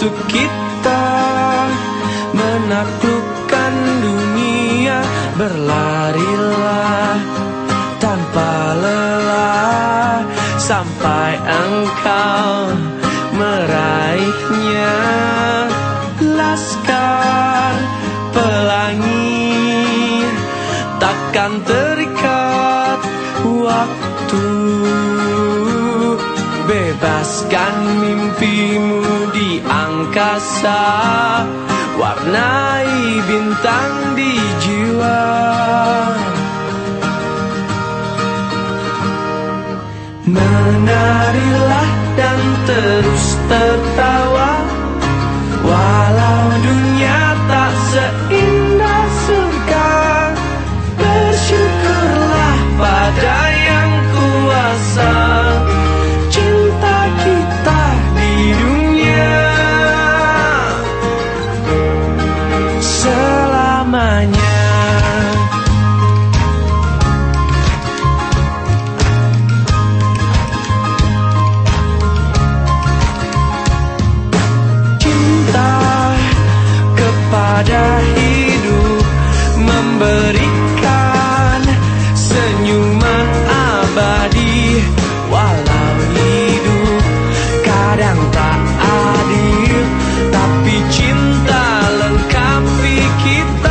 untuk kita menaklukkan dunia. Berlarilah tanpa lelah sampai engkau meraihnya. Laskar Pelangi takkan terikat waktu. Bebaskan mimpimu di angkasa, warnai bintang di jiwa. Menarilah dan terus tertawa, walau dunia tak seindah surga. Bersyukurlah pada yang kuasa, cinta kita di dunia selamanya. Pada hidup memberikan senyuman abadi, walau hidup kadang tak adil, tapi cinta lengkapi kita.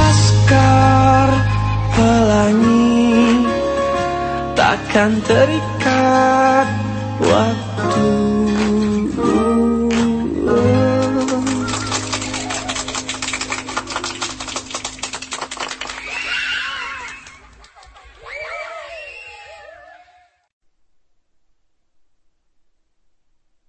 Laskar Pelangi takkan terikat